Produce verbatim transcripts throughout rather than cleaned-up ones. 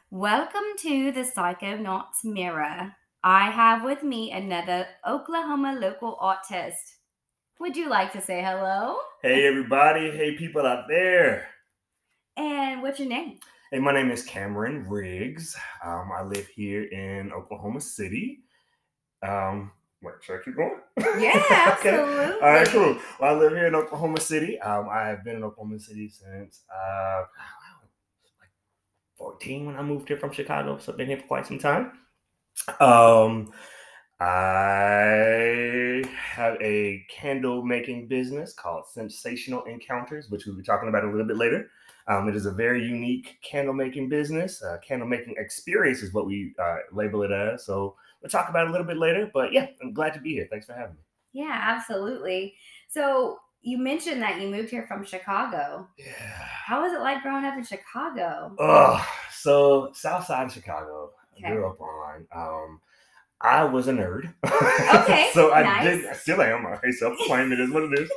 Welcome to the Psychonauts Mirror. I have with me another Oklahoma local artist. Would you like to say hello? Hey everybody, hey people out there. And what's your name? Hey, my name is Cameron Riggs. Um, I live here in Oklahoma City. Um, wait, should I keep going? Yeah, Okay. absolutely. All right, cool. Well, I live here in Oklahoma City. Um, I have been in Oklahoma City since uh, like fourteen when I moved here from Chicago, so I've been here for quite some time. Um, I have a candle making business called Sensational Encounters, which we'll be talking about a little bit later. Um, it is a very unique candle making business. Uh, candle making experience is what we uh, label it as. So we'll talk about it a little bit later. But yeah, I'm glad to be here. Thanks for having me. Yeah, absolutely. So you mentioned that you moved here from Chicago. Yeah. How was it like growing up in Chicago? Oh, so South Side of Chicago. I Okay. grew up on. Um, I was a nerd. Okay, so I nice. did. I still am. I self-claim it is what it is.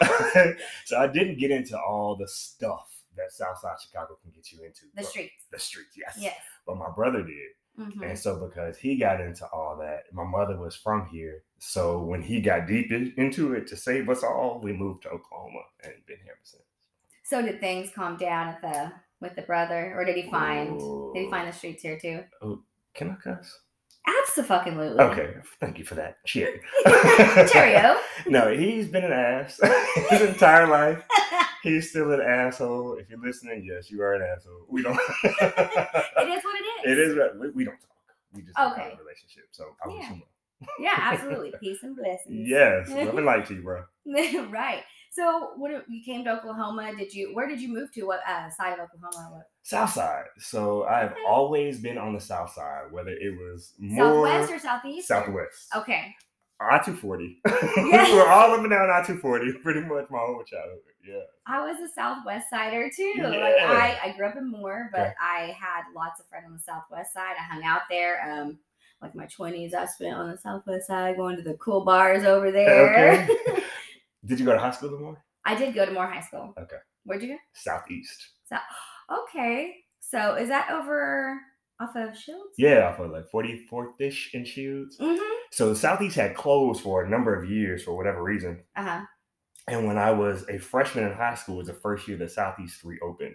So I didn't get into all the stuff that Southside Chicago can get you into. The But- streets. The streets, yes. Yes. But my brother did. Mhm. And so because he got into all that, my mother was from here. So when he got deep in- into it to save us all, we moved to Oklahoma and been here ever since. So did things calm down at the with the brother, or did he find did he Ooh. find the streets here too? Oh, can I cuss? Absolutely. Okay, thank you for that. Cheerio. Cheerio. No, he's been an ass his entire life. He's still an asshole. If you're listening, yes, you are an asshole. We don't. It is what it is. It is. We, we don't talk. We just don't Okay. have a relationship. So I wish Yeah. him well. Yeah, absolutely. Peace and blessings. Yes, love and light to you, bro. Right. So when you came to Oklahoma, did you where did you move to? What uh, side of Oklahoma? What? South side. So I've Okay. always been on the south side, whether it was more Southwest or southeast? or- southwest. Okay. I two forty. Yes. We're all up and down I two forty pretty much my whole childhood. Yeah. I was a Southwest sider too. Yeah. Like I, I grew up in Moore, but Okay. I had lots of friends on the Southwest side. I hung out there. Um, like my twenties, I spent on the Southwest side, going to the cool bars over there. Okay. Did you go to high school anymore? I did go to Moore High School. Okay. Where'd you go? Southeast. So, okay. So is that over off of Shields? Yeah, off of like forty-fourth-ish in Shields. Mm-hmm. So Southeast had closed for a number of years for whatever reason. Uh-huh. And when I was a freshman in high school, it was the first year that Southeast reopened.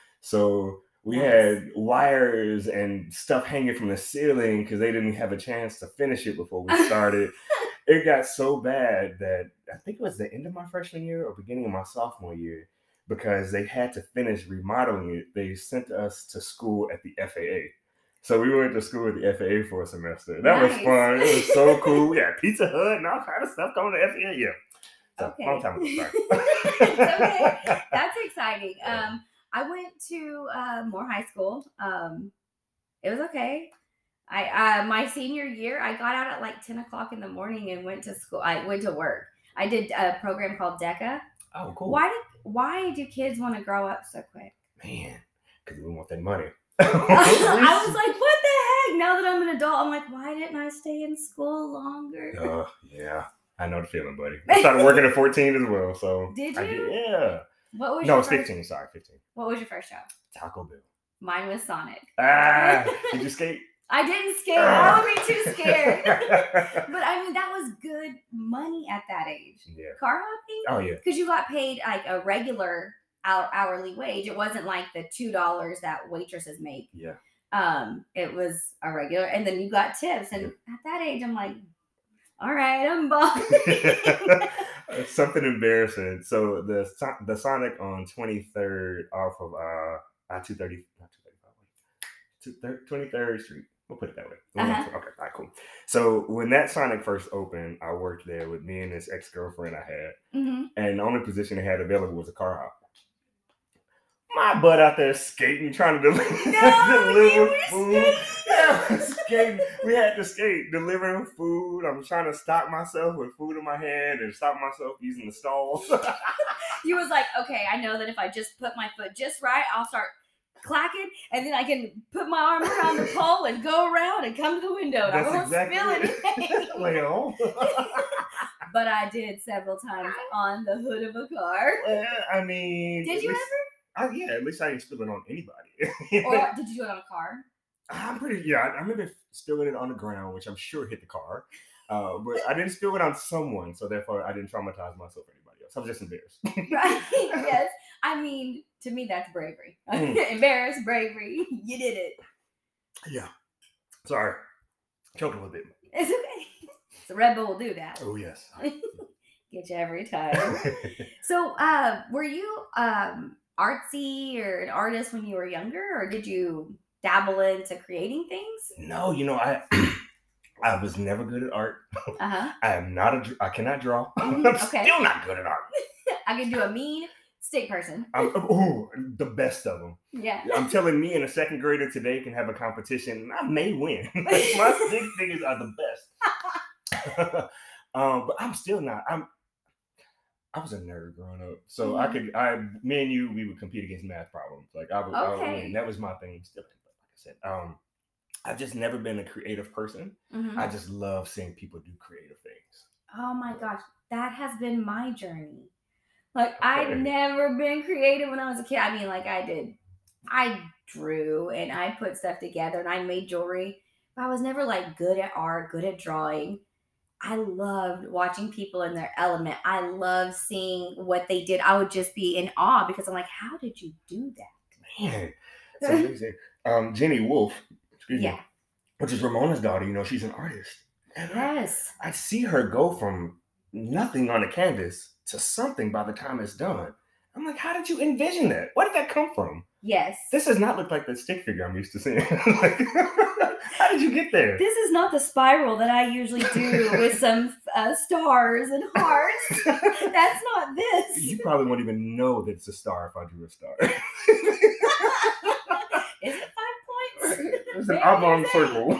So we Nice. had wires and stuff hanging from the ceiling because they didn't have a chance to finish it before we started. It got so bad that I think it was the end of my freshman year or beginning of my sophomore year, because they had to finish remodeling it. They sent us to school at the F A A. So we went to school at the F A A for a semester. That was Nice. fun. It was so cool. We had Pizza Hut and all kind of stuff coming to F A A. Yeah. So, Okay. long time ago. Sorry. It's okay. That's exciting. Um, I went to uh, Moore High School. Um, it was okay. I uh, my senior year, I got out at like ten o'clock in the morning and went to school. I went to work. I did a program called DECA. Oh, cool. Why did why do kids want to grow up so quick? Man, because we want that money. I was like, what the heck? Now that I'm an adult, I'm like, why didn't I stay in school longer? Uh, yeah, I know the feeling, buddy. I started working at fourteen as well, so. Did I you? yeah. What was No, your it's first, fifteen. Sorry, fifteen. What was your first job? Taco Bell. Mine was Sonic. Ah, did you skate? I didn't skate. I would be too scared. But I mean, that was good money at that age. Yeah. Car hopping? Oh, yeah. Because you got paid like a regular hou- hourly wage. It wasn't like the two dollars that waitresses make. Yeah. Um, it was a regular, and then you got tips. And at that age, I'm like, all right, I'm balling. Something embarrassing. So the So- the Sonic on twenty-third off of uh I two thirty, not two thirty-five, twenty-third Street. We'll put it that way. Uh-huh. Okay, all right, cool. So when that Sonic first opened, I worked there with me and this ex girlfriend I had, hmm and the only position they had available was a car hop. My butt out there skating, trying to deliver, No, you deliver were food. Yeah, I was skating. We had to skate, delivering food. I'm trying to stop myself with food in my hand and stop myself using the stalls. You was like, okay, I know that if I just put my foot just right, I'll start clacking, and then I can put my arm around the pole and go around and come to the window. And I That's won't exactly spill it. anything. Well, But I did several times on the hood of a car. well, I mean, Did at you least- I, yeah, at least I didn't spill it on anybody. Or did you do it on a car? I'm pretty, yeah, I, I remember spilling it on the ground, which I'm sure hit the car. Uh, but I didn't spill it on someone, so therefore I didn't traumatize myself or anybody else. I was just embarrassed. Right. Yes. I mean, to me, that's bravery. Mm. Embarrassed bravery. You did it. Yeah. Sorry. Choked a little bit. It's okay. So Red Bull will do that. Oh, yes. Get you every time. So, uh, were you um, artsy or an artist when you were younger, or did you dabble into creating things? No, you know, I I was never good at art. Uh-huh. I am not a, dr- I cannot draw. Mhm, I'm okay. still not good at art. I can do a mean stick person. I'm, oh, the best of them. Yeah. I'm telling me and a second grader today can have a competition, and I may win. My stick figures are the best. um, but I'm still not. I'm. I was a nerd growing up, so Mhm. I could. I, me and you, we would compete against math problems. Like I would, I would Okay. win. That was my thing. Still, but like I said, um, I've just never been a creative person. Mhm. I just love seeing people do creative things. Oh my gosh, that has been my journey. Like Okay. I've never been creative when I was a kid. I mean, like I did, I drew and I put stuff together and I made jewelry, but I was never like good at art, good at drawing. I loved watching people in their element. I loved seeing what they did. I would just be in awe because I'm like, how did you do that? Man, it's amazing. um, Jenny Wolf, excuse Yeah. me, which is Ramona's daughter. You know, she's an artist. And I- Yes. I see her go from nothing on the canvas to something by the time it's done. I'm like, how did you envision that? Where did that come from? Yes. This does not look like the stick figure I'm used to seeing. Like, how did you get there? This is not the spiral that I usually do with some uh, stars and hearts. That's not this. You probably won't even know that it's a star if I drew a star. Is it five points? It's an Maybe oblong it's circle.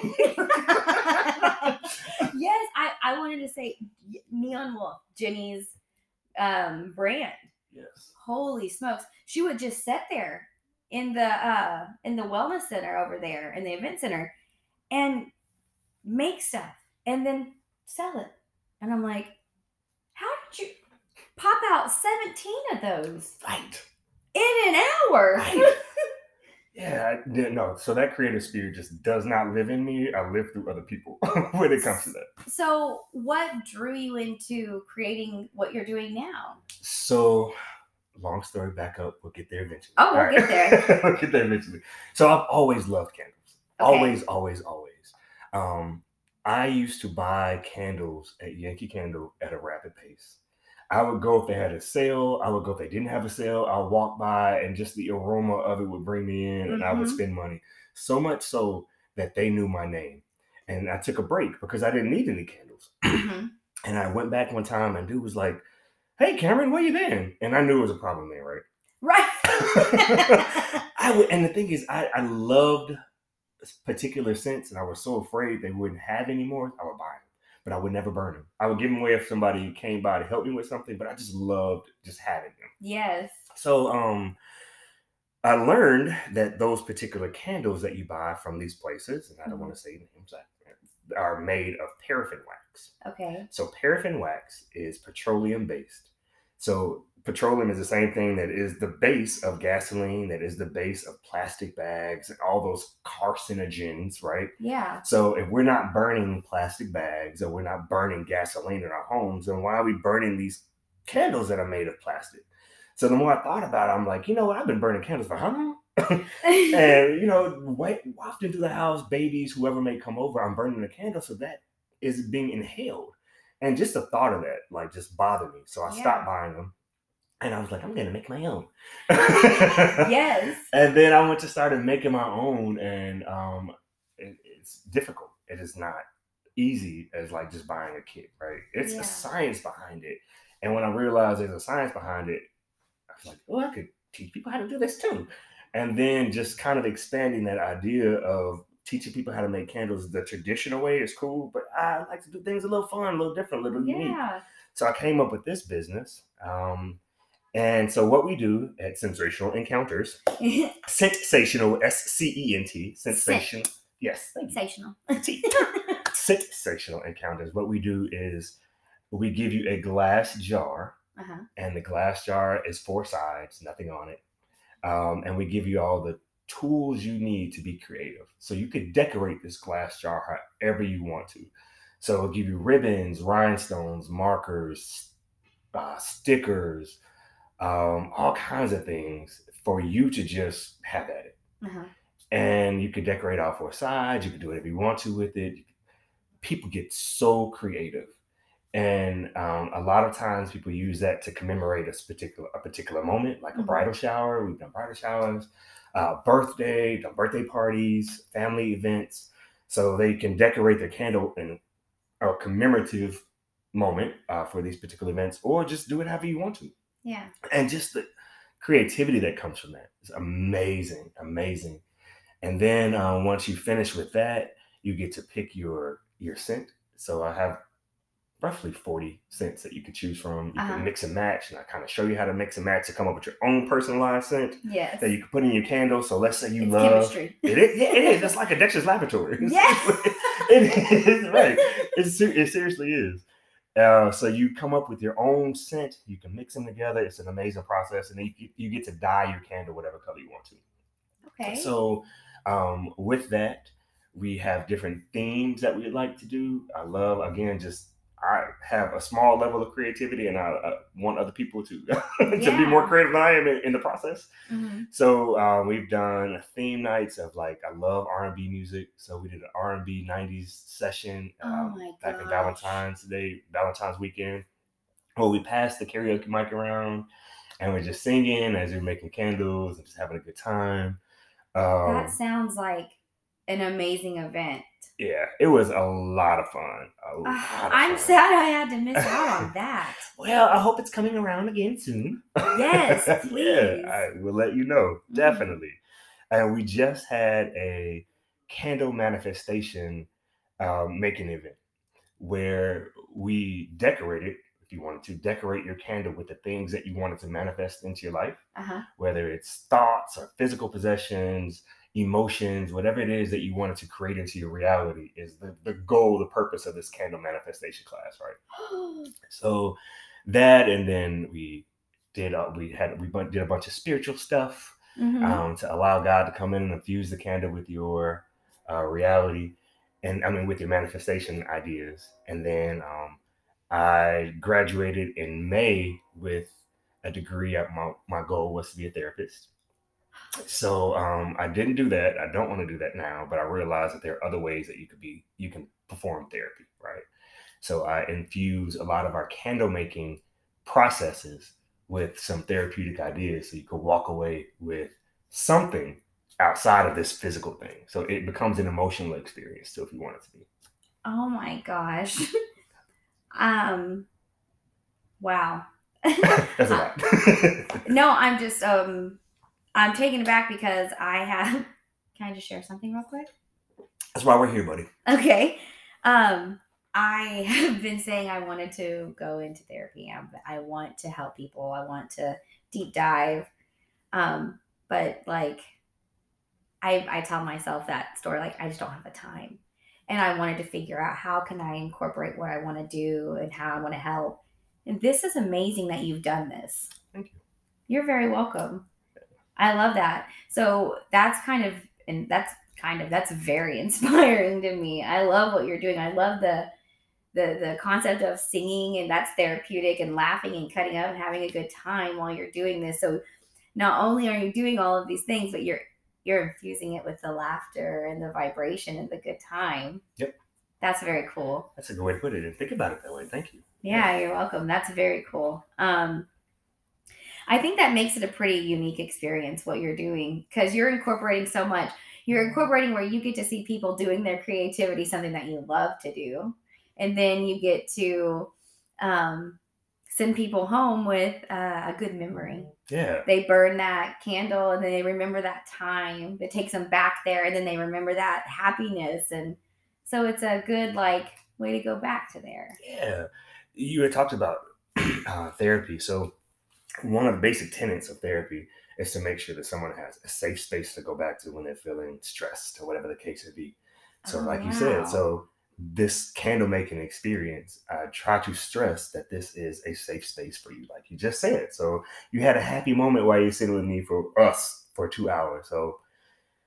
Yes, I, I wanted to say Neon Wolf, Jenny's um, brand. Yes. Holy smokes. She would just sit there in the uh, in the wellness center over there, in the event center, and make stuff and then sell it. And I'm like, how did you pop out seventeen of those Right. in an hour? Right. Yeah, I didn't know. So that creative spirit just does not live in me. I live through other people when it comes to that. So what drew you into creating what you're doing now? So, long story back up. We'll get there eventually. Oh, we'll All get there. We'll get there eventually. So I've always loved candles. Okay. Always, always, always. Um, I used to buy candles at Yankee Candle at a rapid pace. I would go if they had a sale. I would go if they didn't have a sale. I would walk by and just the aroma of it would bring me in and I would Mhm. spend money. So much so that they knew my name. And I took a break because I didn't need any candles. Mhm. And I went back one time and dude was like, hey, Cameron, where you been? And I knew it was a problem there, right? Right. I would, and the thing is, I, I loved this particular scents and I was so afraid they wouldn't have any more. I would buy them, but I would never burn them. I would give them away if somebody came by to help me with something, but I just loved just having them. Yes. So um, I learned that those particular candles that you buy from these places, and I don't Mhm. want to say names, are made of paraffin wax. Okay. So paraffin wax is petroleum based. So petroleum is the same thing that is the base of gasoline, that is the base of plastic bags and all those carcinogens, right? Yeah. So if we're not burning plastic bags or we're not burning gasoline in our homes, then why are we burning these candles that are made of plastic? So the more I thought about it, I'm like, you know what? I've been burning candles for how long? And you know, wait, often through the house, babies, whoever may come over, I'm burning the candle, so that is being inhaled. And just the thought of that, like, just bothered me. So I Yeah. stopped buying them, and I was like, I'm gonna make my own. Yes. And then I went to started making my own, and um, it, it's difficult. It is not easy as like just buying a kit, right? It's Yeah. a science behind it. And when I realized there's a science behind it, I was like, oh, I could teach people how to do this too. And then just kind of expanding that idea of teaching people how to make candles the traditional way is cool, but I like to do things a little fun, a little different, a little unique. Yeah. So I came up with this business. Um, and so what we do at Sensational Encounters, sensational, S C E N T, sensational, yes, thank you. Sensational. T. Sensational Encounters. What we do is we give you a glass jar, Uh-huh. and the glass jar is four sides, nothing on it. Um, and we give you all the tools you need to be creative. So you could decorate this glass jar however you want to. So it'll give you ribbons, rhinestones, markers, uh, stickers, um, all kinds of things for you to just have at it. Uh-huh. And you could decorate all four sides. You can do whatever you want to with it. People get so creative. And um, a lot of times people use that to commemorate a particular a particular moment, like a Mhm. bridal shower. We've done bridal showers, uh, birthday, done birthday parties, family events. So they can decorate their candle in a commemorative moment uh, for these particular events, or just do it however you want to. Yeah. And just the creativity that comes from that is amazing, amazing. And then um, once you finish with that, you get to pick your your scent. So I have roughly forty scents that you could choose from. You Uh-huh. can mix and match, and I kind of show you how to mix and match to come up with your own personalized scent Yes. that you can put in your candle. So let's say you It's love chemistry. it. Is, yeah, it is. It's like a Dexter's Laboratory. Yes. It is right. It, ser- it seriously is. Uh, so you come up with your own scent. You can mix them together. It's an amazing process, and then you, you get to dye your candle whatever color you want to. Okay. So um, with that, we have different themes that we'd like to do. I love, again, just I have a small level of creativity, and I, I want other people to to Yeah. be more creative than I am in, in the process. Mhm. So uh, we've done theme nights of, like, I love R and B music. So we did an R and B nineties session Oh um, my back in gosh. Valentine's Day, Valentine's weekend. Well, we passed the karaoke mic around, and we're just singing as we're making candles and just having a good time. Um, That sounds like an amazing event. yeah, it was a lot of fun. A lot Ah, of I'm fun. sad I had to miss out on that. Well, I hope it's coming around again soon. Yes, Yeah, please. I will let you know, Mhm. definitely. And we just had a candle manifestation um, making event where we decorated, if you wanted to, decorate your candle with the things that you wanted to manifest into your life, Uh-huh. whether it's thoughts or physical possessions, emotions, whatever it is that you wanted to create into your reality is the, the goal, the purpose of this candle manifestation class, right? So that, and then we did, uh, we had, we did a bunch of spiritual stuff Mhm. um, to allow God to come in and infuse the candle with your uh, reality. And I mean, with your manifestation ideas. And then um, I graduated in May with a degree. My, my goal was to be a therapist. So um, I didn't do that. I don't want to do that now, but I realized that there are other ways that you could be, you can perform therapy, right? So I infuse a lot of our candle making processes with some therapeutic ideas, so you could walk away with something outside of this physical thing. So it becomes an emotional experience too, if you want it to be. Oh my gosh. um wow. That's a lot. No, I'm just um I'm taken aback because I have can I just share something real quick? That's why we're here, buddy. Okay. Um I have been saying I wanted to go into therapy. I, I want to help people. I want to deep dive. Um, but like I I tell myself that story, like I just don't have the time. And I wanted to figure out how can I incorporate what I want to do and how I want to help. And this is amazing that you've done this. Thank you. You're very welcome. I love that. So that's kind of and that's kind of that's very inspiring to me. I love what you're doing. I love the the the concept of singing, and that's therapeutic, and laughing and cutting up and having a good time while you're doing this. So not only are you doing all of these things, but you're you're infusing it with the laughter and the vibration and the good time. Yep. That's very cool. That's a good way to put it. And think about it that way. Thank you. Yeah, you're welcome. That's very cool. Um, I think that makes it a pretty unique experience what you're doing, because you're incorporating so much. You're incorporating where you get to see people doing their creativity, something that you love to do. And then you get to um, send people home with uh, a good memory. Yeah. They burn that candle and then they remember that time. It takes them back there, and then they remember that happiness. And so it's a good like way to go back to there. Yeah. You had talked about uh, therapy. So one of the basic tenets of therapy is to make sure that someone has a safe space to go back to when they're feeling stressed or whatever the case may be. So Oh, like you wow. said, so this candle making experience, I try to stress that this is a safe space for you, like you just said. So you had a happy moment while you're sitting with me for us for two hours. So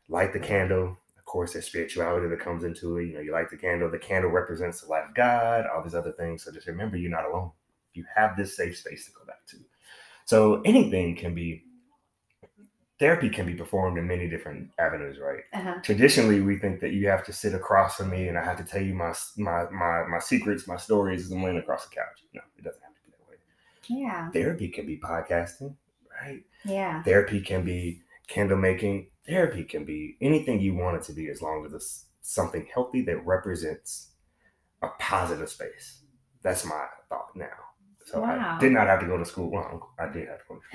light the candle. Of course, there's spirituality that comes into it. You know, you light the candle. The candle represents the light of God, all these other things. So just remember, you're not alone. You have this safe space to go back to. So anything can be, therapy can be performed in many different avenues, right? Uh-huh. Traditionally, we think that you have to sit across from me and I have to tell you my my my, my secrets, my stories as I'm laying across the couch. No, it doesn't have to be that way. Yeah. Therapy can be podcasting, right? Yeah. Therapy can be candle making. Therapy can be anything you want it to be, as long as it's something healthy that represents a positive space. That's my thought now. So wow. I did not have to go to school. Well, I did have to go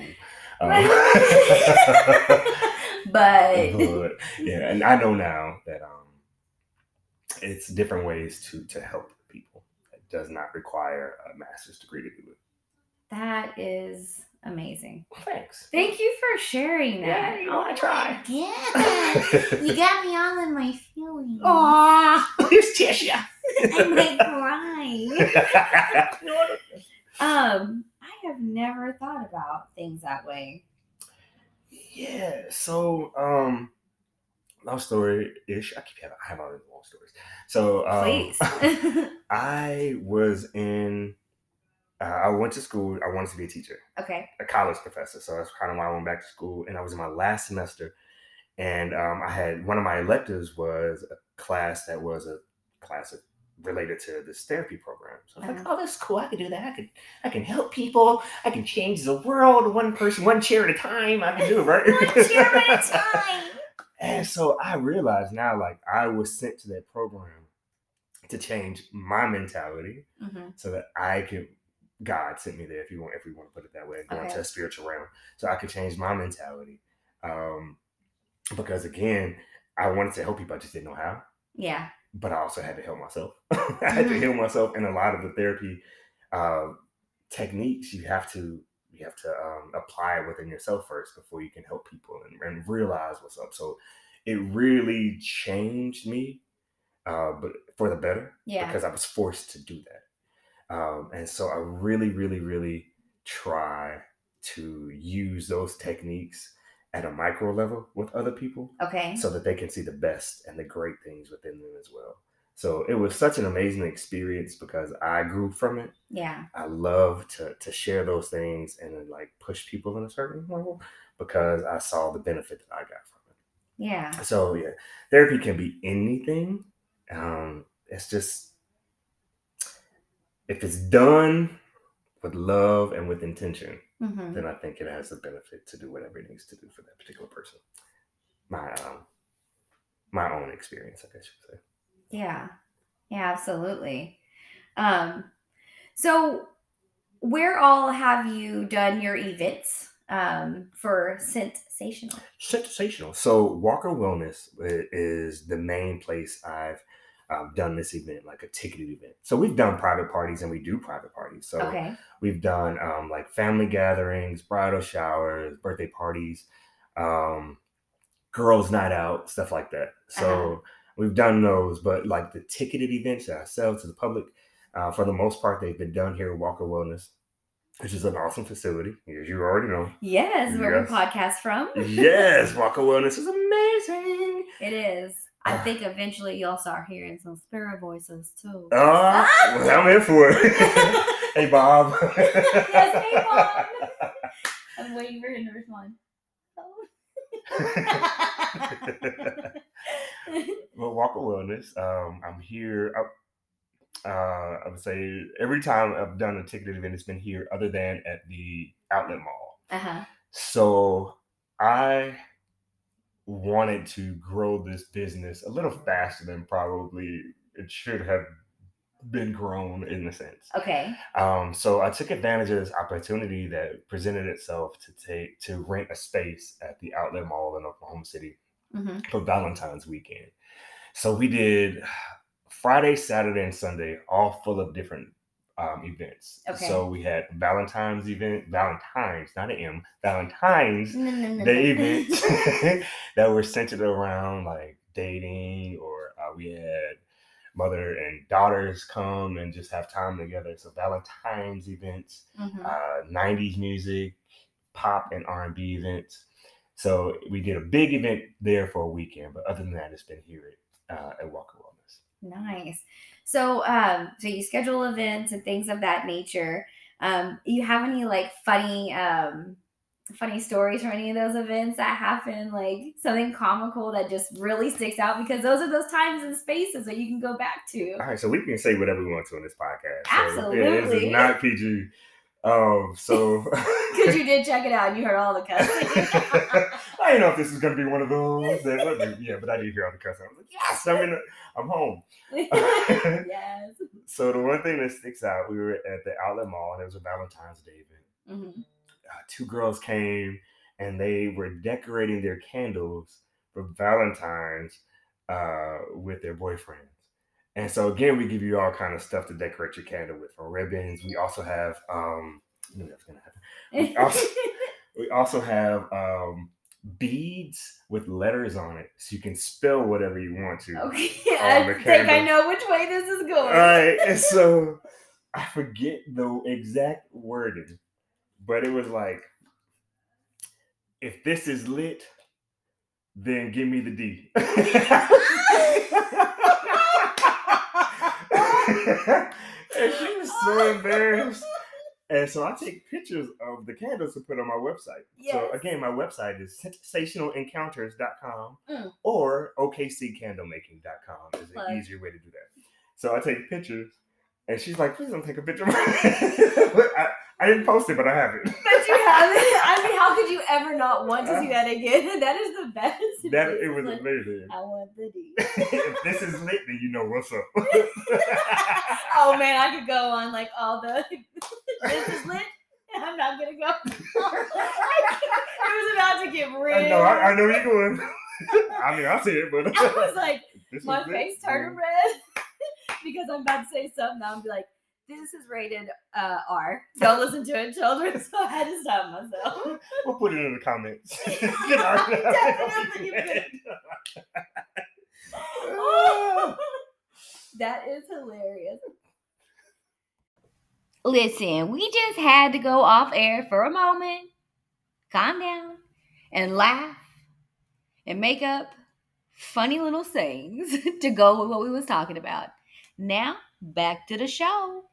to school. Um, but. but yeah, and I know now that um, it's different ways to to help people. It does not require a master's degree to do it. That is amazing. Thanks. Thank you for sharing that. Yeah, you know, I try. Yeah. You got me all in my feelings. Aw, here's Tisha. I might cry. um, I have never thought about things that way. Yeah. So, um, long story ish. I keep having I have all these long stories. So, um, please. I was in. Uh, I went to school. I wanted to be a teacher. Okay. A college professor. So that's kind of why I went back to school. And I was in my last semester. And um, I had one of my electives was a class that was a class related to this therapy program. So I was uh-huh. like, oh, that's cool. I can do that. I can, I can help people. I can change the world one person, one chair at a time. I can do it, right? One chair at a time. And so I realized now, like, I was sent to that program to change my mentality mm-hmm. so that I could, God sent me there, if you want, if we want to put it that way, going okay. to a spiritual realm, so I could change my mentality. Um, because again, I wanted to help people, I just didn't know how. Yeah. But I also had to help myself. I had mm-hmm. to heal myself, and a lot of the therapy uh, techniques you have to you have to um, apply it within yourself first before you can help people and, and realize what's up. So it really changed me, uh, but for the better, yeah. because I was forced to do that. Um, and so I really, really, really try to use those techniques at a micro level with other people. Okay. So that they can see the best and the great things within them as well. So it was such an amazing experience because I grew from it. Yeah. I love to to share those things and then like push people in a certain level because I saw the benefit that I got from it. Yeah. So yeah, therapy can be anything. Um, it's just, if it's done with love and with intention, mm-hmm. then I think it has the benefit to do whatever it needs to do for that particular person. My um, my own experience, I guess you could say. Yeah, yeah, absolutely. Um, so where all have you done your events um, for Scentsational? Scentsational. So Walker Wellness is the main place I've Um, done this event, like a ticketed event. So we've done private parties and we do private parties. So okay. we've done um, like family gatherings, bridal showers, birthday parties, um, girls' night out, stuff like that. So uh-huh. we've done those, but like the ticketed events that I sell to the public, uh, for the most part, they've been done here at Walker Wellness, which is an awesome facility, as you already know. Yes, where yes. we podcast from. Yes, Walker Wellness is amazing. It is. I think eventually y'all start hearing some spirit voices too. Uh, well, I'm in for it. Hey, Bob. Yes, hey, Bob. I'm waiting for him to respond. Well, Walker Wellness. Um, I'm here. I, uh, I would say every time I've done a ticketed event, it's been here, other than at the outlet mall. Uh-huh. So I wanted to grow this business a little faster than probably it should have been grown in a sense. Okay. Um, so I took advantage of this opportunity that presented itself to take to rent a space at the outlet mall in Oklahoma City mm-hmm. for Valentine's weekend. So we did Friday, Saturday, and Sunday, all full of different um, events. Okay. So we had Valentine's event, Valentine's, not an M, Valentine's Day events that were centered around like dating, or uh, we had mother and daughters come and just have time together. So Valentine's events, mm-hmm. uh, nineties music, pop and R and B events. So we did a big event there for a weekend, but other than that, it's been here at, uh, at Walker Wellness. Nice. So, um, so you schedule events and things of that nature. Um, you have any like funny, um, funny stories from any of those events that happen? Like something comical that just really sticks out, because those are those times and spaces that you can go back to. All right, so we can say whatever we want to on this podcast. Absolutely. So, yeah, this is not P G. Um, so because you did check it out and you heard all the cussing. I didn't know if this was going to be one of those. That, yeah, but I did hear all the cussing. I was like, yes, I'm in. A, I'm home. Yes. So the one thing that sticks out, we were at the Outlet Mall, and it was a Valentine's Day event. Mm-hmm. Uh, two girls came, and they were decorating their candles for Valentine's uh, with their boyfriends. And so again, we give you all kind of stuff to decorate your candle with, from ribbons. We also have, um, I knew that was gonna happen. We also, we also have um, beads with letters on it, so you can spell whatever you want to. Okay, I think I know which way this is going. All right, and so I forget the exact wording, but it was like, if this is lit, then give me the D. And she was so embarrassed. And so I take pictures of the candles to put on my website. Yes. So again, my website is sensational encounters dot com mm. or O K C candlemaking dot com is an Love. easier way to do that. So I take pictures, and she's like, please don't take a picture of my I, I didn't post it, but I have it. But you have it. I mean, how could you ever not want to see that again? That is the best. That it was like, amazing. I want the D. If this is lit, then you know what's up. Oh man, I could go on like all the this is lit. I'm not gonna go. It was about to get real. I know, I, I know you're going. I mean, I see it, but I was like, my face lit. Turned red because I'm about to say something. I'm be like, this is rated uh, R. Don't listen to it, children. So I had to stop myself. We'll put it in the comments. Definitely. Oh, that is hilarious. Listen, we just had to go off air for a moment, calm down, and laugh, and make up funny little sayings to go with what we was talking about. Now, back to the show.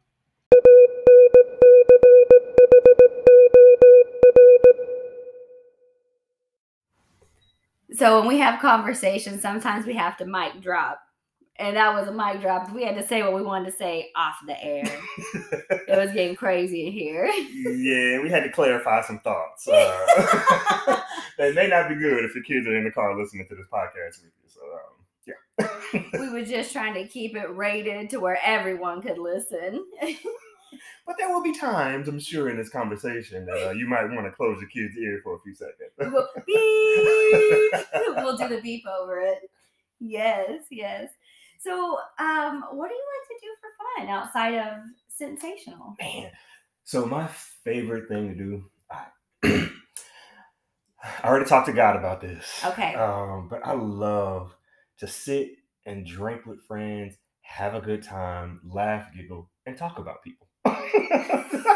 So when we have conversations, sometimes we have to mic drop. And that was a mic drop. We had to say what we wanted to say off the air. It was getting crazy in here. Yeah, we had to clarify some thoughts. Uh, they may not be good if your kids are in the car listening to this podcast with you. So, um, yeah. We were just trying to keep it rated to where everyone could listen. But there will be times, I'm sure, in this conversation that uh, you might want to close your kid's ear for a few seconds. We'll beep. We'll do the beep over it. Yes, yes. So, um, what do you like to do for fun outside of Sensational? Man, so my favorite thing to do, I, I already talked to God about this. Okay. Um, but I love to sit and drink with friends, have a good time, laugh, giggle, and talk about people. I,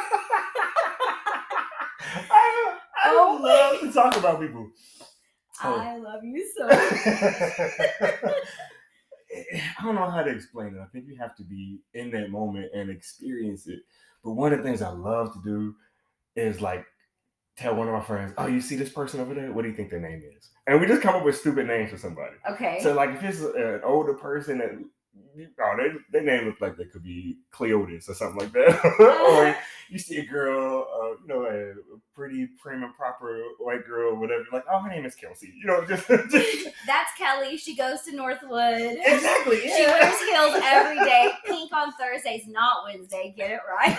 I oh love to talk about people. Oh. I love you so much. I don't know how to explain it. I think you have to be in that moment and experience it. But one of the things I love to do is like tell one of my friends, oh, you see this person over there? What do you think their name is? And we just come up with stupid names for somebody. Okay. So like if it's an older person that, oh, they, their name looks like they could be Cleotis or something like that. Or you see a girl, uh, you know, a pretty prim and proper white girl or whatever. Like, oh, her name is Kelsey. You know, just, just... That's Kelly. She goes to Northwood. Exactly. Yeah. She wears heels every day. Pink on Thursdays, not Wednesday. Get it right.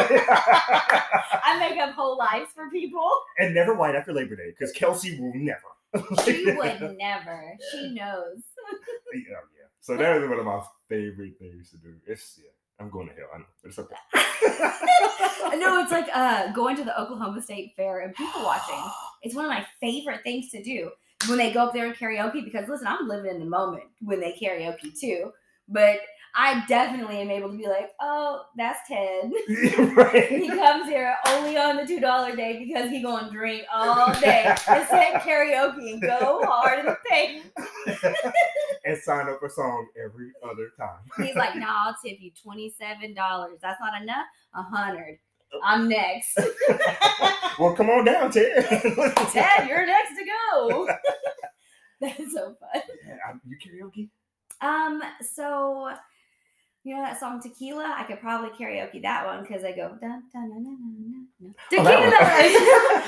I make up whole lives for people. And never white after Labor Day, because Kelsey will never. She would never. She knows. Yeah, yeah. So that is one of my favorite things to do. It's yeah, I'm going to hell. I know, but it's okay. No, it's like uh, going to the Oklahoma State Fair and people watching. It's one of my favorite things to do when they go up there and karaoke. Because listen, I'm living in the moment when they karaoke too. but I definitely am able to be like, oh, that's Ted. Right. He comes here only on the two dollar day because he gonna drink all day and sing karaoke and go hard in the paint. And sign up for song every other time. He's like, no, nah, I'll tip you twenty-seven dollars. That's not enough? A hundred. I'm next. Well, come on down, Ted. Ted, you're next to go. That's so fun. Yeah, you karaoke? Um, so you know that song Tequila? I could probably karaoke that one because I go dun, dun, dun, dun, dun, dun. Tequila. Oh,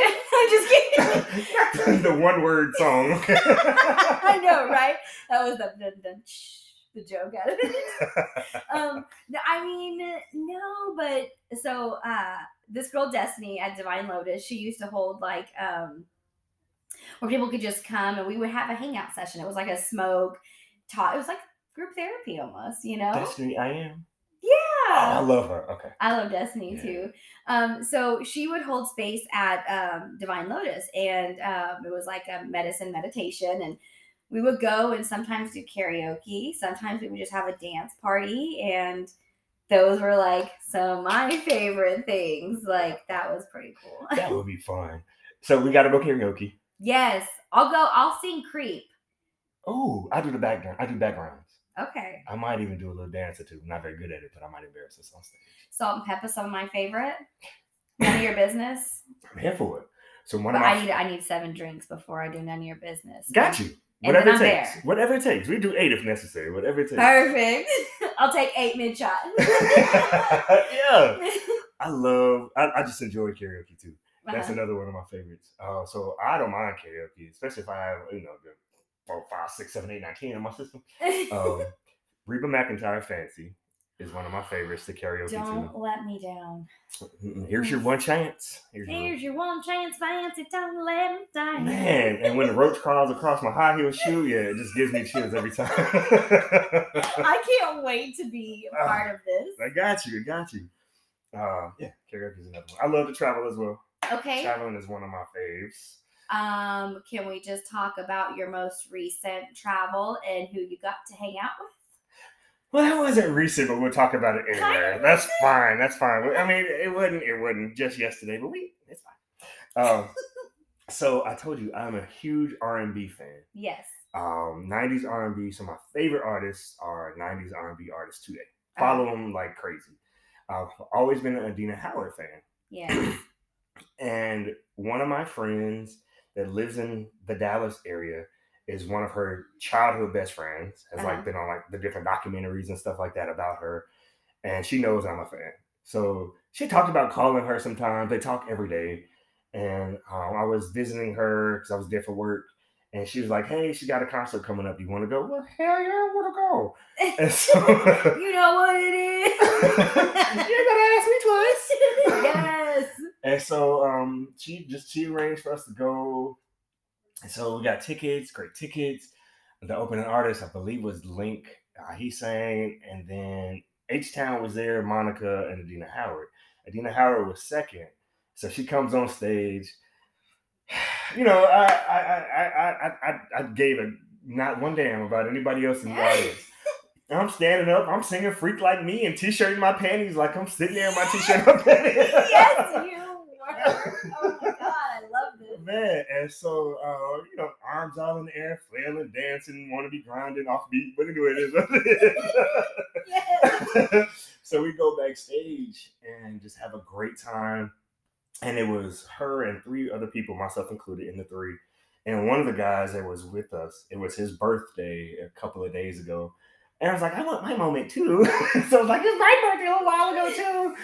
I could. I'm just kidding. The one word song. I know, right? That was the dun, dun, shh, the joke out of it. um, no, I mean, no, but so uh, this girl Destiny at Divine Lotus, she used to hold like um, where people could just come and we would have a hangout session. It was like a smoke talk. It was like group therapy almost, you know. Destiny, I am. Yeah. Oh, I love her. Okay. I love Destiny Yeah. too. Um, so she would hold space at um, Divine Lotus, and um, it was like a medicine meditation, and we would go and sometimes do karaoke. Sometimes we would just have a dance party, and those were like some of my favorite things. Like that was pretty cool. That would be fun. So we got to go karaoke. Yes, I'll go. I'll sing Creep. Oh, I do the background. I do backgrounds. Okay. I might even do a little dance or two. I'm not very good at it, but I might embarrass us on stage. Salt and Pepper, some of my favorite. None of your business. I'm here for it. So one But of my I need I need seven drinks before I do none of your business. got you. And Whatever it then I'm takes. there. Whatever it takes. We do eight if necessary. Whatever it takes. Perfect. I'll take eight mid shot. Yeah. I love. I, I just enjoy karaoke too. That's Uh-huh. another one of my favorites. Uh, so I don't mind karaoke, especially if I have you know the four, five, six, seven, eight, nine, ten in my system. Um, Reba McEntire "Fancy" is one of my favorites to karaoke Don't let me down. to. Here's your one chance. Here's your Here's your one chance, fancy. Don't let me down. man, and when the roach crawls across my high heel shoe, yeah, it just gives me chills every time. I can't wait to be a part of this. I got you. I got you. Uh, yeah, karaoke is another one. I love to travel as well. Okay. Traveling is one of my faves. Um, can we just talk about your most recent travel and who you got to hang out with? Well, that wasn't recent, but we'll talk about it Kind anyway. of That's recent. fine. That's fine. I mean, it wasn't. It wasn't just yesterday, but we. It's fine. Um, so I told you I'm a huge R and B fan. Yes. Um, nineties R and B. So my favorite artists are nineties R and B artists today. Uh-huh. Follow them like crazy. I've always been an Adina Howard fan. Yeah. And one of my friends that lives in the Dallas area is one of her childhood best friends. Has Uh-huh. like been on like the different documentaries and stuff like that about her, and she knows I'm a fan. So she talked about calling her sometimes. They talk every day, and um, I was visiting her because I was there for work, and she was like, "Hey, she got a concert coming up. You want to go?" Well, hell yeah, I want to go. And so You know what it is. you ain't gotta ask me twice. Yes. And so um, she just she arranged for us to go. And so we got tickets, great tickets. The opening artist, I believe, was Link. Uh, he sang, and then H Town was there, Monica and Adina Howard. Adina Howard was second. So she comes on stage. You know, I I I I I, I gave a not one damn about anybody else in the audience. I'm standing up, I'm singing Freak Like Me and t-shirt in my panties like I'm sitting there in my t-shirt in my panties. Yes, you were. Oh my God, I love this. Man, and so, uh, you know, arms all in the air, flailing, dancing, want to be grinding off beat, but anyway, it is what it is. Yes. So we go backstage and just have a great time. And it was her and three other people, myself included, in the three. And one of the guys that was with us, it was his birthday a couple of days ago. And I was like, I want my moment too. So I was like, it's my birthday a little while ago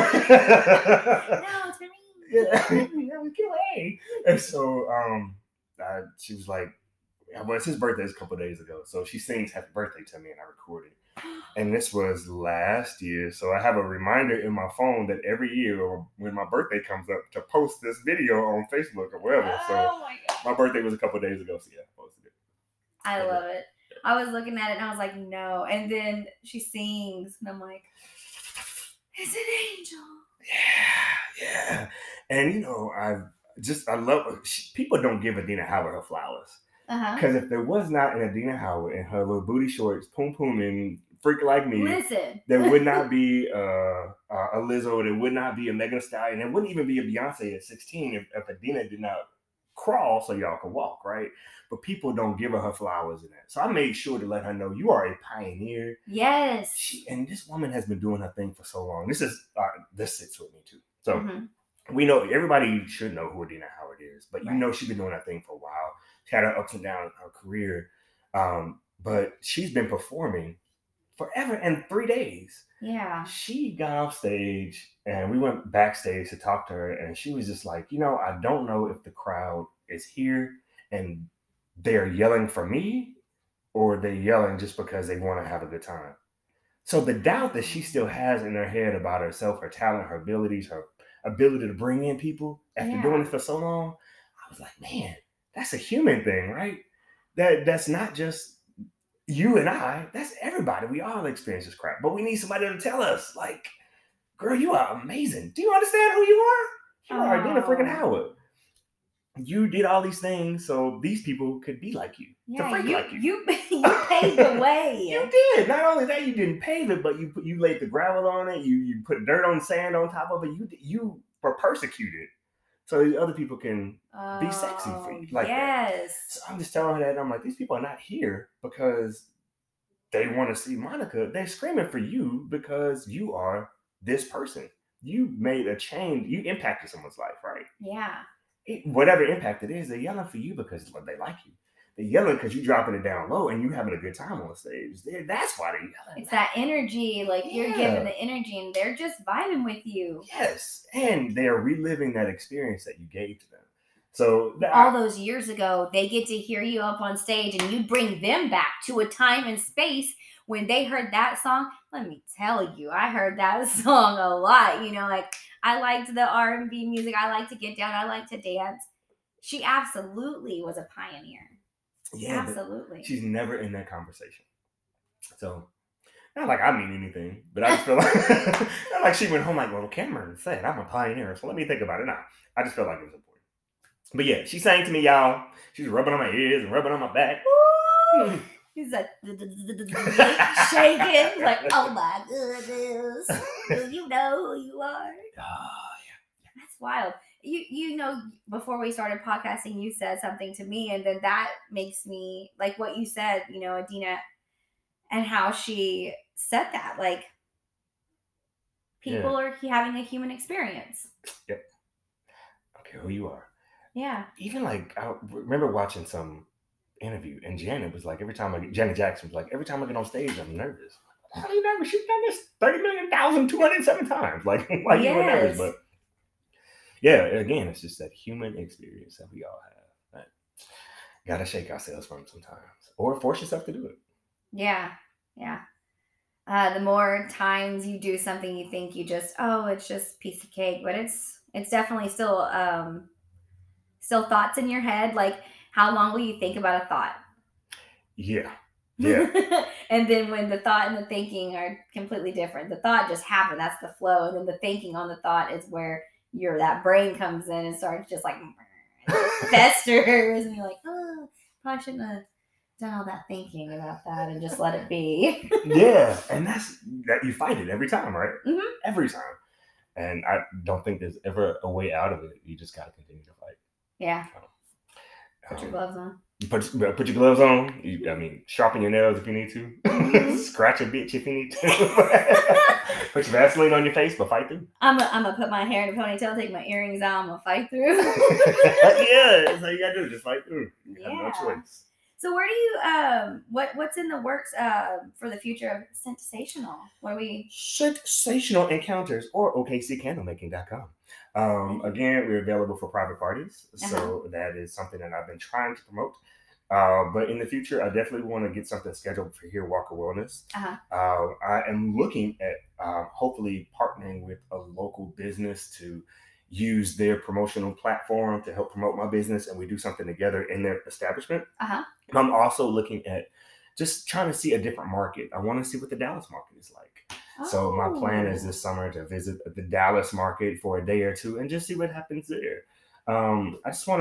too. No, it's for me. Yeah, yeah, we can wait. And so um, I, she was like, well, it's his birthday a couple of days ago. So she sings happy birthday to me and I recorded. And this was last year. So I have a reminder in my phone that every year when my birthday comes up to post this video on Facebook or wherever. Oh So my God. my birthday was a couple of days ago. So yeah, I posted it. I love it. I was looking at it and I was like, no. And then she sings and I'm like, it's an angel. Yeah, yeah. And you know, I just I love she, people don't give Adina Howard her flowers. Because uh-huh. if there was not an Adina Howard in her little booty shorts, poom poom and freak like me, listen, there would not be uh, uh, a Lizzo, there would not be a Megan Thee Stallion, there wouldn't even be a Beyonce at sixteen if, if Adina did not crawl so y'all could walk, right? But people don't give her her flowers in that. So I made sure to let her know you are a pioneer. Yes. She, and this woman has been doing her thing for so long. This is uh, this sits with me too. So mm-hmm. we know everybody should know who Adina Howard is, but you right. know she's been doing her thing for a while. She had her ups and downs in her career, um, but she's been performing forever and three days. Yeah. She got off stage and we went backstage to talk to her, and she was just like, you know, I don't know if the crowd is here and they're yelling for me or they're yelling just because they want to have a good time. So the doubt that she still has in her head about herself, her talent, her abilities, her ability to bring in people after yeah. doing it for so long, I was like, man, that's a human thing, right? That that's not just you and I, that's everybody. We all experience this crap, but we need somebody to tell us, like, girl, you are amazing. Do you understand who you are? You are Adina freaking Howard. You did all these things so these people could be like you. Yeah, freak you, like you. You, you paved the way. You did. Not only that, you didn't pave it, but you put, you laid the gravel on it. You you put dirt on sand on top of it. You you were persecuted so these other people can oh, be sexy for you. Like yes. That. So I'm just telling her that. And I'm like, these people are not here because they want to see Monica. They're screaming for you because you are this person. You made a change. You impacted someone's life, right? Yeah. It, whatever impact it is, they're yelling for you because they like you. They're yelling because you're dropping it down low and you having a good time on stage. They're, that's why they're yelling. It's that energy, like yeah. you're giving the energy and they're just vibing with you. Yes, and they're reliving that experience that you gave to them. So that, all those years ago, they get to hear you up on stage and you bring them back to a time and space when they heard that song. Let me tell you, I heard that song a lot. You know, like I liked the R and B music. I like to get down. I like to dance. She absolutely was a pioneer. Yeah, absolutely. She's never in that conversation. So, not like I mean anything, but I just feel like not like she went home like, well, Cameron said I'm a pioneer, so let me think about it now. I just felt like it was important. But yeah, she sang to me, y'all. She was rubbing on my ears and rubbing on my back. Woo! He's like shaking, like, oh my goodness, do you know who you are? Oh, yeah. That's wild. You you know, before we started podcasting, you said something to me, and then that makes me, like what you said, you know, Adina, and how she said that, like, people yeah. are having a human experience. Yep. I don't care who you are. Yeah. Even like, I remember watching some interview and Janet was like, every time I get, Janet Jackson was like, every time I get on stage, I'm nervous. How are you nervous? She's done this thirty million thousand two hundred seven times. Like, why yes. you were nervous? But yeah, again, it's just that human experience that we all have. Right? Gotta shake ourselves from it sometimes or force yourself to do it. Yeah. Yeah. Uh, the more times you do something, you think you just, oh, it's just piece of cake, but it's, it's definitely still, um, still thoughts in your head. Like, how long will you think about a thought? Yeah. Yeah. And then when the thought and the thinking are completely different, the thought just happened. That's the flow. And then the thinking on the thought is where your that brain comes in and starts just like festers. And you're like, oh, probably shouldn't have done all that thinking about that and just let it be. Yeah. And that's that you fight it every time, right? Mm-hmm. Every time. And I don't think there's ever a way out of it. You just got to continue to fight. Yeah. Um, put your gloves on. You put, put your gloves on. You, I mean, sharpen your nails if you need to. Mm-hmm. Scratch a bitch if you need to. Put your Vaseline on your face, but fight through. I'm going to put my hair in a ponytail, take my earrings out, I'm going to fight through. Yeah, that's how you got to do. Just fight through. You yeah. have no choice. So where do you, um, what what's in the works uh, for the future of Sensational? What are we? Sensational Encounters or O K C candle making dot com. Um, again, we're available for private parties. Uh-huh. So that is something that I've been trying to promote. Uh, but in the future, I definitely want to get something scheduled for here, Walker Wellness. Uh-huh. Uh, I am looking at uh, hopefully partnering with a local business to use their promotional platform to help promote my business, and we do something together in their establishment. Uh-huh. I'm also looking at just trying to see a different market. I want to see what the Dallas market is like. Oh. So my plan is this summer to visit the Dallas market for a day or two and just see what happens there. Um, I just want to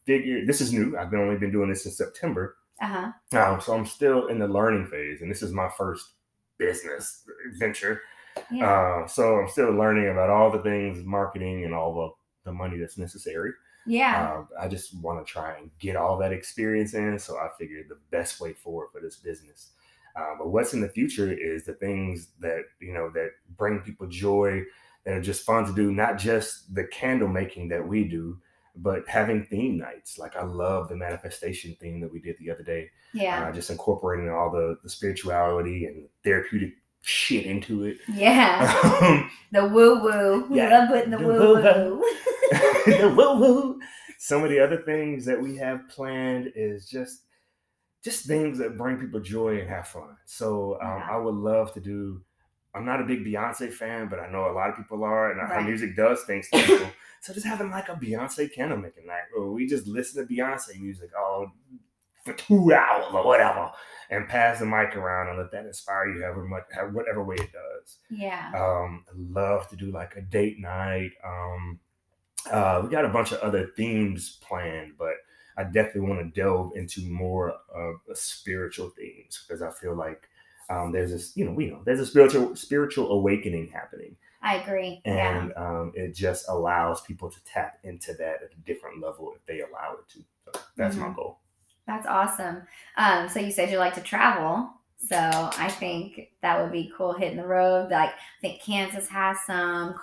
figured this is new. I've been only been doing this since September. Uh-huh. Um, so I'm still in the learning phase, and this is my first business venture. Yeah. Uh, so I'm still learning about all the things, marketing and all the, the money that's necessary. Yeah. Uh, I just want to try and get all that experience in. So I figured the best way forward for this business. Uh, but what's in the future is the things that, you know, that bring people joy, that are just fun to do, not just the candle making that we do, but having theme nights. Like I love the manifestation theme that we did the other day. Yeah. Uh, just incorporating all the, the spirituality and therapeutic shit into it. Yeah. Um, the woo woo. We yeah, love putting the, the woo woo-woo. woo. the woo woo. Some of the other things that we have planned is just just things that bring people joy and have fun. So um, Yeah. I would love to do. I'm not a big Beyonce fan, but I know a lot of people are, and her Right. music does things to people. So just having like a Beyonce candle making night, where we just listen to Beyonce music all for two hours or whatever, and pass the mic around and let that inspire you however much, whatever way it does. Yeah. Um, I love to do like a date night. Um, uh, we got a bunch of other themes planned, but I definitely want to delve into more of uh, spiritual themes because I feel like um, there's this, you know, we know there's a spiritual spiritual awakening happening, I agree. and Yeah. um, it just allows people to tap into that at a different level if they allow it to. So that's my Mhm. goal. That's awesome. Um, so you said you like to travel. So I think that would be cool hitting the road. Like I think Kansas has some,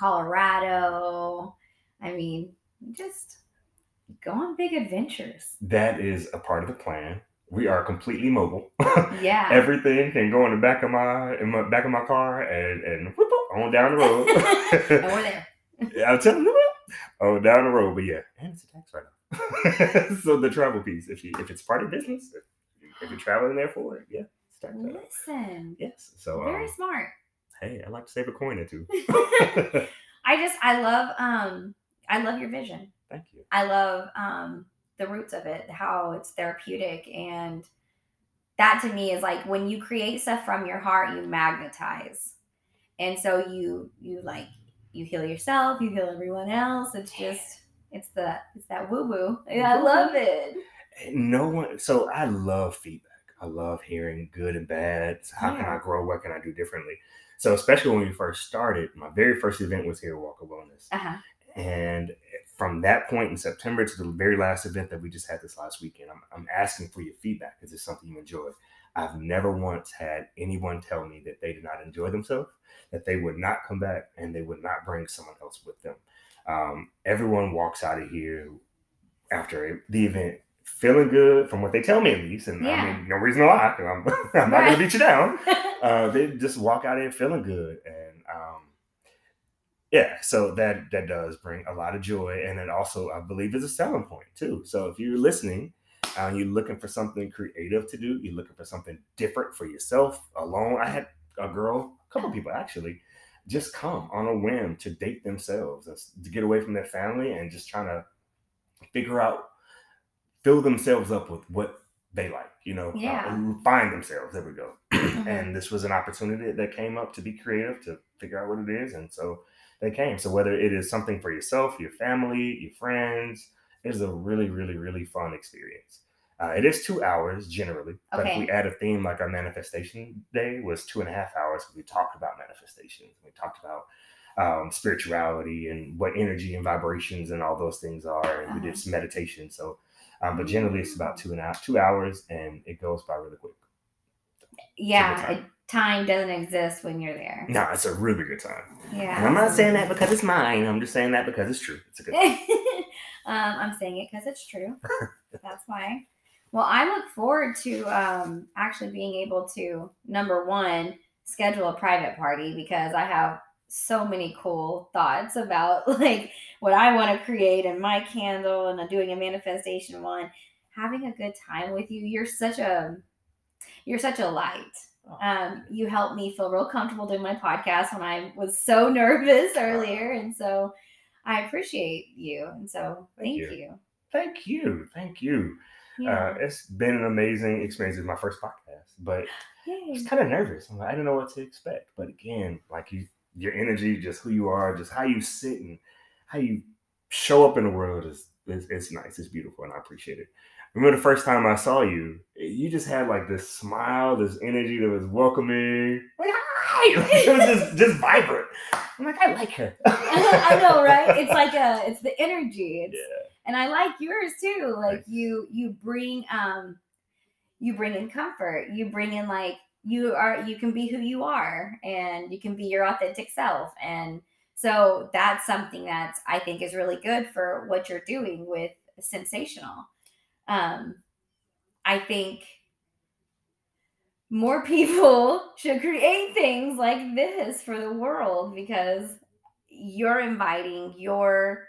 Colorado. I mean, just go on big adventures. That is a part of the plan. We are completely mobile. Yeah. Everything can go in the back of my in my back of my car and and whoop, whoop, on down the road. And we're there. I'll tell them oh down the road, but yeah, and it's a tax write-off. So the travel piece, if you if it's part of business, if, if you're traveling there for it, yeah, it's tax write-off. Listen. Yes. So Very um, smart. hey, I like to save a coin or two. I just I love um I love your vision. Thank you. I love um the roots of it, how it's therapeutic, and that to me is like when you create stuff from your heart, you magnetize. And so you you like you heal yourself, you heal everyone else. It's just it's the it's that woo woo. I love it. No one. So I love feedback. I love hearing good and bad. So how can Yeah. I grow? What can I do differently? So especially when we first started, my very first event was here at Walker Wellness. Uh-huh. And from that point in September to the very last event that we just had this last weekend, I'm, I'm asking for your feedback. Is this something you enjoy? I've never once had anyone tell me that they did not enjoy themselves, that they would not come back, and they would not bring someone else with them. Um, everyone walks out of here after the event feeling good, from what they tell me at least. And Yeah. I mean, no reason to lie. 'Cause I'm, I'm not Right. going to beat you down. Uh, they just walk out of here feeling good. And um, yeah, so that that does bring a lot of joy, and it also I believe is a selling point too. So if you're listening, uh, you're looking for something creative to do, you're looking for something different for yourself alone. I had a girl, a couple people actually, just come on a whim to date themselves and s- to get away from their family and just trying to figure out, fill themselves up with what they like, you know, Yeah. uh, find themselves. There we go. Mhm. And this was an opportunity that came up to be creative, to figure out what it is. And so they came. So whether it is something for yourself, your family, your friends, it's a really, really, really fun experience. Uh, it is two hours generally, but if Okay. we add a theme like our manifestation day was two and a half hours, because we talked about manifestations. We talked about um, spirituality and what energy and vibrations and all those things are. And we did some meditation. So, um, but generally it's about two and a half, two hours, and it goes by really quick. Yeah. time. it- Time doesn't exist when you're there. No, it's a really good time. Yeah. And I'm not saying that because it's mine. I'm just saying that because it's true. It's a good time. um, I'm saying it because it's true. That's why. Well, I look forward to um, actually being able to, number one, schedule a private party, because I have so many cool thoughts about like what I want to create and my candle, and doing a manifestation one. Having a good time with you. You're such a you're such a light. Um, you helped me feel real comfortable doing my podcast when I was so nervous earlier, and so I appreciate you. And so thank, Thank you. you. Thank you. Thank you. Yeah. Uh, it's been an amazing experience. It's my first podcast, but I Yay. was kind of nervous. I'm like, I didn't know what to expect. But again, like you, your energy, just who you are, just how you sit and how you show up in the world is it's, it's nice. It's beautiful, and I appreciate it. Remember the first time I saw you, you just had like this smile, this energy that was welcoming. Like, hi! Like, it was just, just vibrant. I'm like, I like her. I know, right? It's like a, it's the energy. It's, Yeah. And I like yours too. Like Thanks. you, you bring, um, you bring in comfort. You bring in like, you are, you can be who you are and you can be your authentic self. And so that's something that I think is really good for what you're doing with Sensational. Um, I think more people should create things like this for the world because you're inviting your,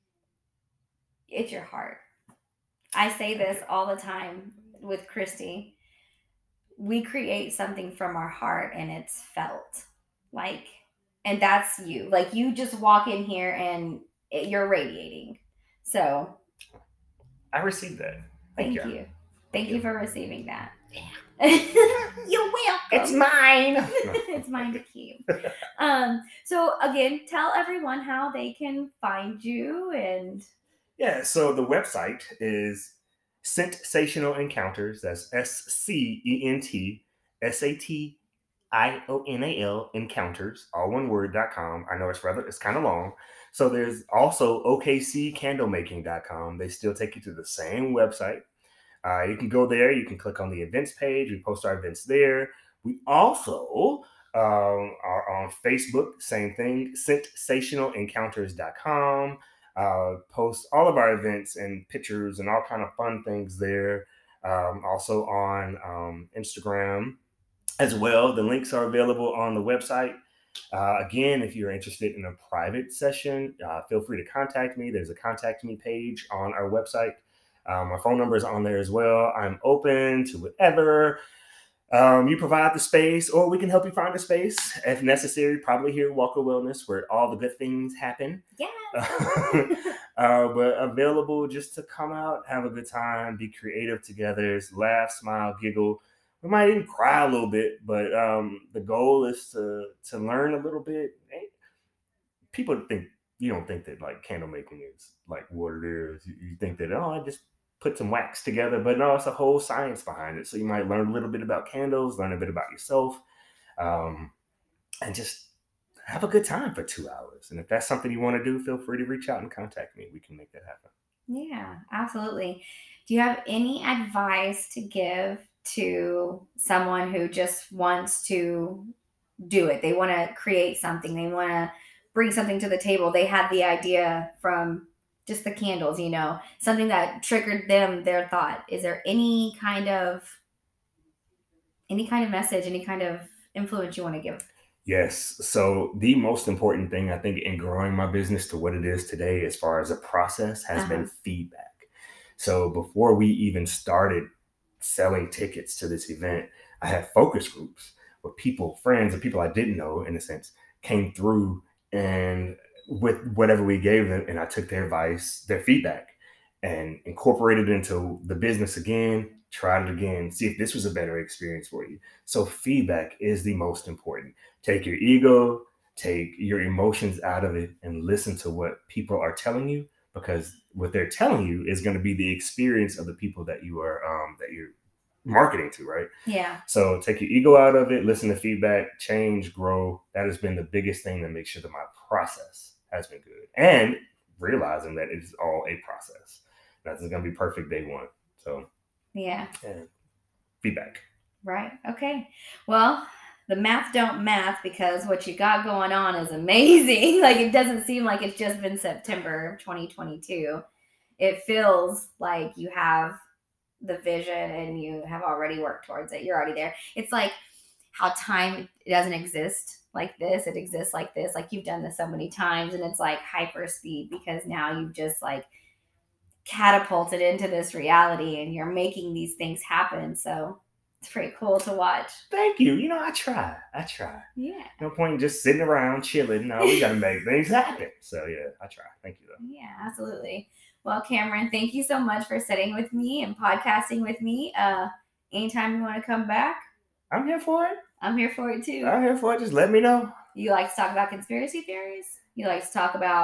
it's your heart. I say this all the time with Christy. We create something from our heart and it's felt like, and that's you. Like you just walk in here and it, you're radiating. So I received that. thank, Thank, you. you. Thank, Thank you. you for receiving that. Yeah. You're welcome. It's mine. It's mine to keep. Um, so again, tell everyone how they can find you and Yeah, so the website is Sensational Encounters. That's S C E N T S A T I O N A L Encounters, all one word, dot com. I know it's rather, it's kind of long. So there's also O K C candlemaking dot com. They still take you to the same website. Uh, you can go there. You can click on the events page. We post our events there. We also um, are on Facebook. Same thing, sensational encounters dot com. Uh, post all of our events and pictures and all kind of fun things there. Um, also on um, Instagram as well. The links are available on the website. Uh, again, if you're interested in a private session, uh, feel free to contact me. There's a contact me page on our website. Um, my phone number is on there as well. I'm open to whatever. Um, you provide the space, or we can help you find a space if necessary. Probably here at Walker Wellness, where all the good things happen. yeah. uh, but available just to come out, have a good time, be creative together, laugh, smile, giggle. We might even cry a little bit, but um, the goal is to to learn a little bit. People think you don't think that like candle making is like what it is. You, you think that oh, I just put some wax together, but no, it's a whole science behind it. So you might learn a little bit about candles, learn a bit about yourself, um, and just have a good time for two hours. And if that's something you want to do, feel free to reach out and contact me. We can make that happen. Yeah, absolutely. Do you have any advice to give to someone who just wants to do it? They want to create something. They want to bring something to the table. They had the idea from just the candles, you know, something that triggered them, their thought. Is there any kind of, any kind of message, any kind of influence you want to give? Yes. So the most important thing I think in growing my business to what it is today, as far as a process, has Uh-huh. been feedback. So before we even started selling tickets to this event, I had focus groups where people, friends, and people I didn't know, in a sense, came through and with whatever we gave them, and I took their advice, their feedback, and incorporated it into the business again, tried it again, see if this was a better experience for you. So feedback is the most important. Take your ego, take your emotions out of it, and listen to what people are telling you, because what they're telling you is going to be the experience of the people that you are um, that you're marketing to, right? Yeah. So take your ego out of it, listen to feedback, change, grow. That has been the biggest thing to make sure that my process has been good, and realizing that it is all a process. Nothing's going to be perfect day one. So Yeah. yeah, feedback. Right. Okay. Well, the math don't math because what you got going on is amazing. Like it doesn't seem like it's just been September twenty twenty-two. It feels like you have the vision and you have already worked towards it. You're already there. It's like how time doesn't exist like this. It exists like this. Like you've done this so many times and it's like hyper speed because now you've just like catapulted into this reality and you're making these things happen. So it's pretty cool to watch. Thank you. You know, I try. I try. Yeah. No point in just sitting around chilling. No, we got to make things happen. So yeah, I try. Thank you though. Yeah, absolutely. Well, Cameron, thank you so much for sitting with me and podcasting with me. Uh, anytime you want to come back, I'm here for it. I'm here for it too. I'm here for it. Just let me know. You like to talk about conspiracy theories? You like to talk about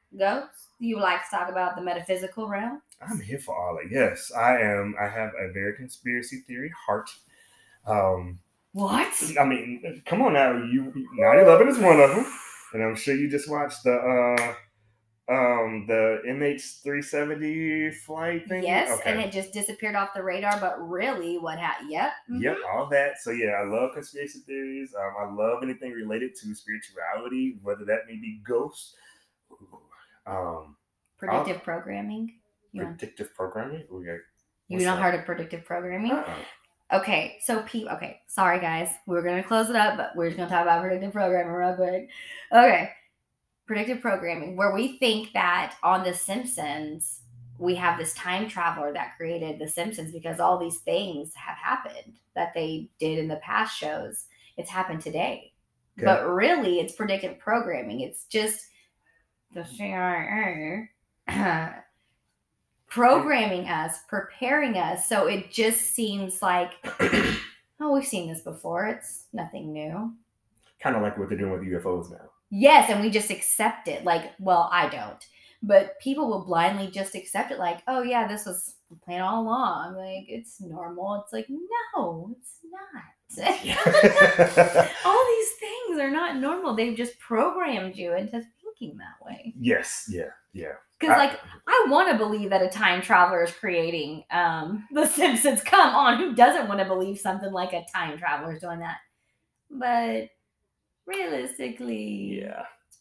ghosts? You would like to talk about the metaphysical realm? I'm here for all it. Yes, I am. I have a very conspiracy theory heart. Um, What? I mean, come on now. You nine eleven is one of them, and I'm sure you just watched the uh, um the M H three seventy flight thing. Yes, okay. and it just disappeared off the radar. But really, what happened? Yep. Mm-hmm. Yep, all that. So yeah, I love conspiracy theories. Um, I love anything related to spirituality, whether that may be ghosts. Um, predictive I'll, programming. You predictive know? programming. Okay. You've not heard of predictive programming? Uh-uh. Okay, so people. Okay, sorry guys, we we're gonna close it up, but we're just gonna talk about predictive programming real quick. Okay, predictive programming, where we think that on The Simpsons we have this time traveler that created The Simpsons because all these things have happened that they did in the past shows. It's happened today, okay. But really, it's predictive programming. It's just the C I A programming us, preparing us. So it just seems like, oh, we've seen this before. It's nothing new. Kind of like what they're doing with U F Os now. Yes, and we just accept it. Like, well, I don't. But people will blindly just accept it like, oh, yeah, this was planned all along. Like, it's normal. It's like, no, it's not. All these things are not normal. They've just programmed you into thinking that way. Yes, yeah, yeah. Because, like, I want to believe that a time traveler is creating um, The Simpsons. Come on, who doesn't want to believe something like a time traveler is doing that? But realistically, yeah, it's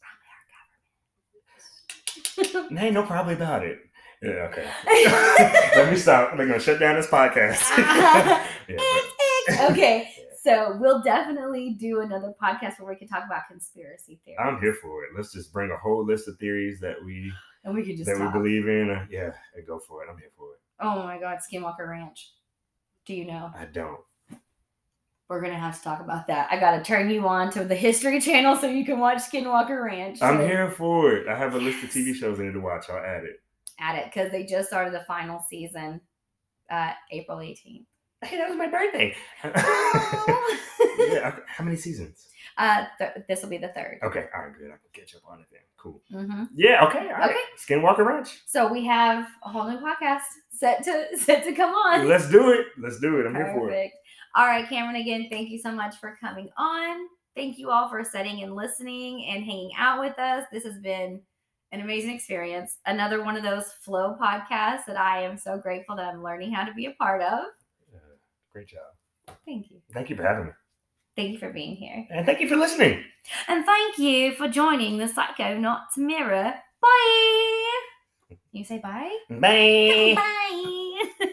probably our government. Ain't no probably about it. Yeah, okay. Let me stop. They're gonna shut down this podcast. uh, yeah, okay. So we'll definitely do another podcast where we can talk about conspiracy theories. I'm here for it. Let's just bring a whole list of theories that we and we can just that talk. we believe in. Uh, yeah, and go for it. I'm here for it. Oh my God, Skinwalker Ranch. Do you know? I don't. We're gonna have to talk about that. I gotta turn you on to the History Channel so you can watch Skinwalker Ranch. I'm so. here for it. I have a list of T V shows I need to watch. I'll add it. Add it because they just started the final season, uh, April eighteenth. Hey, that was my birthday. Yeah. How many seasons? Uh, th- this will be the third. Okay. All right. Good. I can catch up on it then. Cool. Mm-hmm. Yeah. Okay. All right. Okay. Skinwalker Ranch. So we have a whole new podcast set to set to come on. Let's do it. Let's do it. I'm Perfect. here for it. All right, Cameron. Again, thank you so much for coming on. Thank you all for sitting and listening and hanging out with us. This has been an amazing experience. Another one of those flow podcasts that I am so grateful that I'm learning how to be a part of. Great job. Thank you. Thank you for having me. Thank you for being here. And thank you for listening. And thank you for joining the Psychonauts Mirror. Bye. You say bye? Bye. Bye.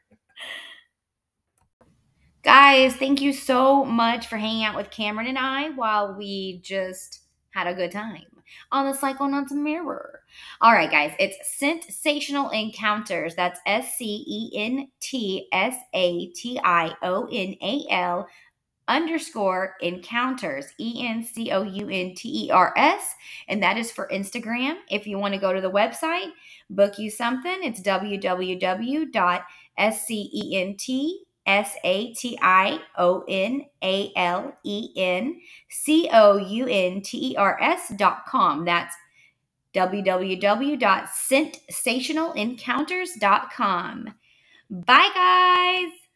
Guys, thank you so much for hanging out with Cameron and I while we just had a good time on the Psychonauts Mirror. All right, guys, it's Sensational Encounters. That's S C E N T S A T I O N A L underscore encounters, E N C O U N T E R S. And that is for Instagram. If you want to go to the website, book you something, it's w w w dot sentsation S A T I O N A L E N C O U N T E R S dot com. That's w w w dot sensational encounters dot com. Bye, guys.